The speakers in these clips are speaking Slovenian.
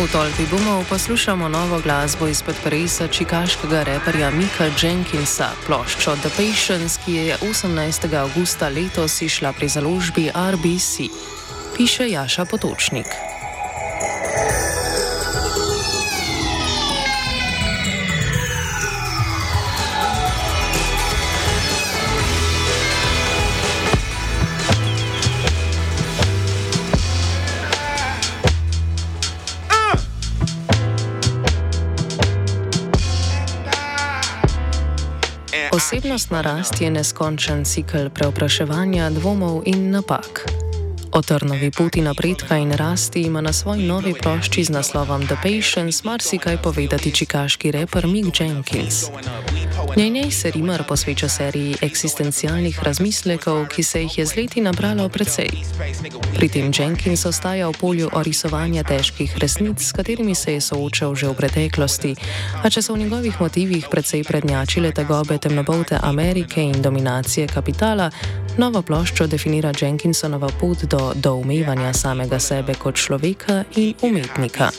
tolpi bumov poslušamo novo glasbo izpod peresa čikaškega reperja Mika Jenkinsa, ploščo The Patience, ki je 18. avgusta letos išla pri založbi RBC. Piše Jaša Potočnik. Osebnostna rast je neskončen cikel preopraševanja, dvomov in napak. O trnovi poti napredka in rasti ima na svoji novi plošči z naslovom The Patience marsikaj povedati čikaški reper Mick Jenkins. Njej se Rimar posveča seriji eksistencialnih razmislekov, ki se jih je z leti nabralo precej. Pri tem Jenkins ostaja v polju orisovanja težkih resnic, s katerimi se je soočal že v preteklosti, a če so v njegovih motivih precej prednjačile tegobe temnopolte Amerike in dominacije kapitala, novo ploščo definira Jenkinsonova pot do doumevanja samega sebe kot človeka in umetnika.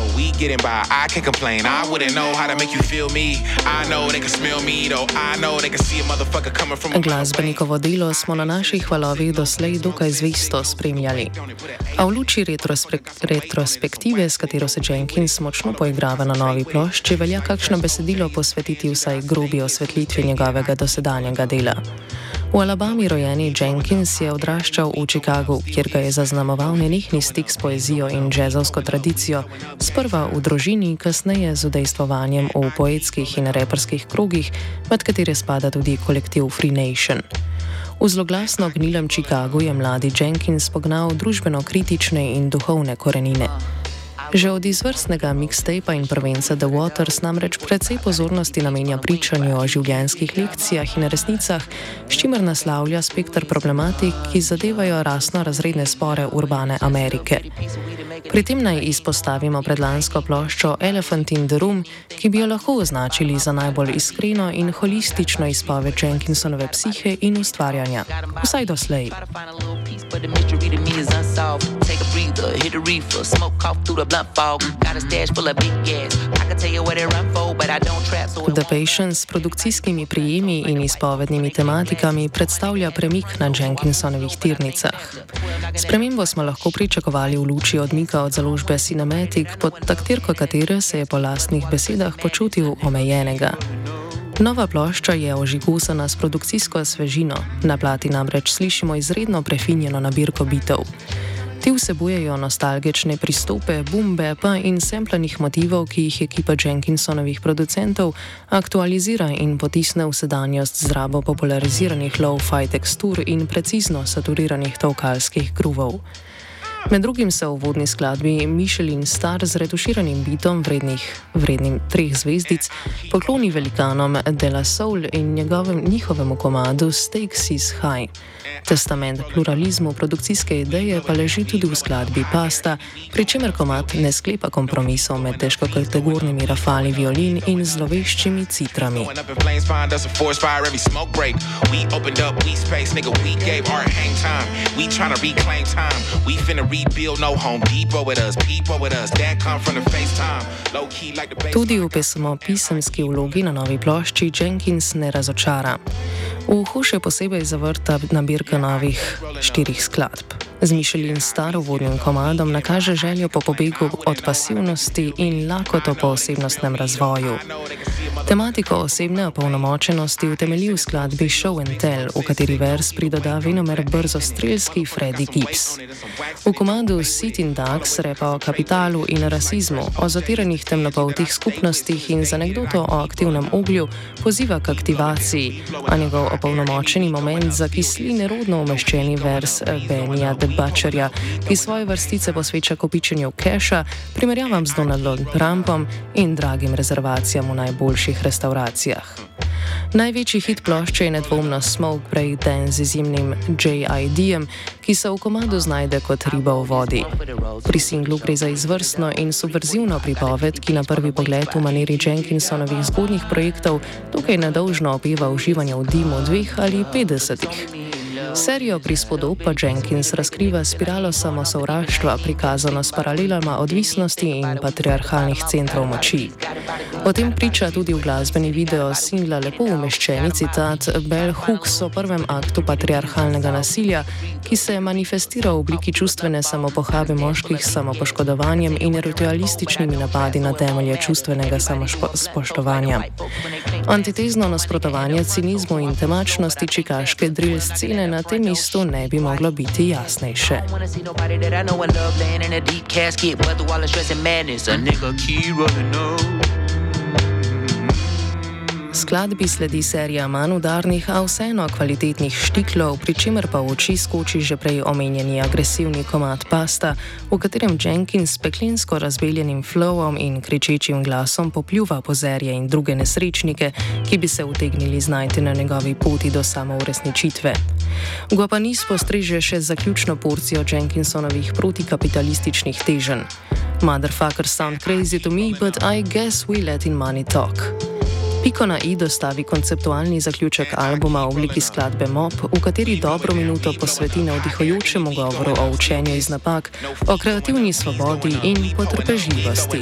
Glasbenikovo delo smo na naših valovih doslej dokaj zvesto spremljali. A v luči retrospektive, s katero se Jenkins močno poigrava na novi plošči, velja kakšno besedilo posvetiti vsaj grobi osvetlitvi njegovega dosedanjega dela. V Alabami rojeni Jenkins je odraščal v Chicagu, kjer ga je zaznamoval nenehni stik s poezijo in džezovsko tradicijo, sprva v družini, kasneje z udejstvovanjem v poetskih in reperskih krogih, med katere spada tudi kolektiv Free Nation. V zloglasno gnilem Chicagu je mladi Jenkins pognal družbeno-kritične in duhovne korenine. Že od izvrstnega mixtapa in prvenca The Waters namreč precej pozornosti namenja pričanju o življenjskih lekcijah in resnicah, s čimer naslavlja spekter problematik, ki zadevajo rasno-razredne spore urbane Amerike. Pri tem naj izpostavimo predlansko ploščo Elephant in the Room, ki bi jo lahko označili za najbolj iskreno in holistično izpoved Jenkinsonove psihe in ustvarjanja. Vsaj doslej. The Patience s produkcijskimi prijemi in izpovednimi tematikami predstavlja premik na Jenkinsonovih tirnicah. Spremembo smo lahko pričakovali v luči odmika od založbe Cinematic, pod taktirko katere se je po lastnih besedah počutil omejenega. Nova plošča je ožigosana s produkcijsko svežino, na plati namreč slišimo izredno prefinjeno nabirko bitov. Ti vsebujejo nostalgične pristope, boom-bapa in semplanih motivov, ki jih ekipa Jenkinsonovih producentov aktualizira in potisne v sedanjost z rabo populariziranih low-fi tekstur in precizno saturiranih tolkalskih gruvov. Med drugim se v uvodni skladbi Michelin Star z retuširanim bitom vrednim 3 zvezdic pokloni velikanom De La Soul in njihovemu komadu Stakes is High. Testament pluralizmu produkcijske ideje pa leži tudi v skladbi Pasta, pri čemer komad ne sklepa kompromisov med težkokategornimi rafali violin in zloveščimi citrami. Tudi v pesmopisemski vlogi na novi plošči Jenkins ne razočara. V uho še posebej zavrta nabirka novih 4 skladb. Z Michelin Star uvodnim komadom nakaže željo po pobegu od pasivnosti in lakoto po osebnostnem razvoju. Tematiko osebne opolnomočenosti utemelji v skladbi Show and Tell, v kateri vers pridoda venomer brzostrelski Freddie Gibbs. V komadu Sitting Ducks repa o kapitalu in rasizmu, o zatiranih temnopoltih skupnostih in z anekdoto o aktivnem oglju poziva k aktivaciji, a njegov opolnomočeni moment zakisli nerodno umeščeni vers Benija the Butcherja, ki svoje vrstice posveča kopičenju keša, primerjavam z Donaldom Trumpom in dragim rezervacijam v najboljših restauracijah. Največji hit plošče je nedvomno Smoke Break Dance z izjemnim J.I.D.-em, ki se v komadu znajde kot riba v vodi. Pri singlu gre za izvrstno in subverzivno pripoved, ki na prvi pogled v maniri Jenkinsonovih zgodnjih projektov dokaj nedolžno opeva uživanje v dimu 2 ali 50. Serijo prispodob pa Jenkins razkriva spiralo samosovraštva, prikazano s paralelama odvisnosti in patriarhalnih centrov moči. O tem priča tudi v glasbeni video singla lepo umeščeni citat Bell Hooks o prvem aktu patriarhalnega nasilja, ki se manifestira v obliki čustvene samopohabe moških s samopoškodovanjem in ritualističnimi napadi na temelje čustvenega samospoštovanja. Antitezno nasprotovanje cinizmu in temačnosti čikaške drill scene na tem mestu ne bi moglo biti jasnejše. Skladbi sledi serija manj udarnih, a vseeno kvalitetnih štiklov, pri čemer pa v oči skoči že prej omenjeni agresivni komad Pasta, v katerem Jenkins s peklensko razbeljenim flowom in kričečim glasom popljuva pozerje in druge nesrečnike, ki bi se utegnili znajti na njegovi poti do samouresničitve. Guapanis postreže še zaključno porcijo Jenkinsonovih protikapitalističnih teženj. Motherfuckers sound crazy to me, but I guess we let in money talk. Piko na i dostavi konceptualni zaključek albuma v obliki skladbe Mob, v kateri dobro minuto posveti navdihujočemu govoru o učenju iz napak, o kreativni svobodi in potrpežljivosti.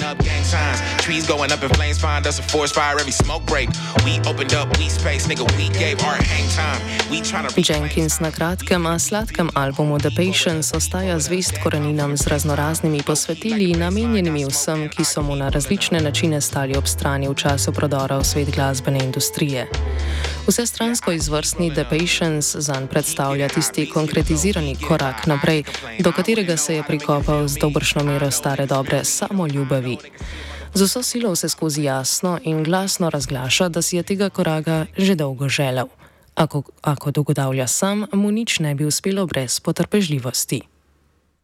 Jenkins na kratkem, a sladkem albumu The Patience ostaja zvest koreninam z raznoraznimi posvetili, namenjenimi vsem, ki so mu na različne načine stali ob strani v času prodora v svet glasbene industrije. Vsestransko izvrstni The Patience zanj predstavlja tisti konkretizirani korak naprej, do katerega se je prikopal z dobršno mero stare dobre samoljubavi. Z vso silo vse skozi jasno in glasno razglaša, da si je tega koraka že dolgo želel. A kot ugotavlja sam, mu nič ne bi uspelo brez potrpežljivosti.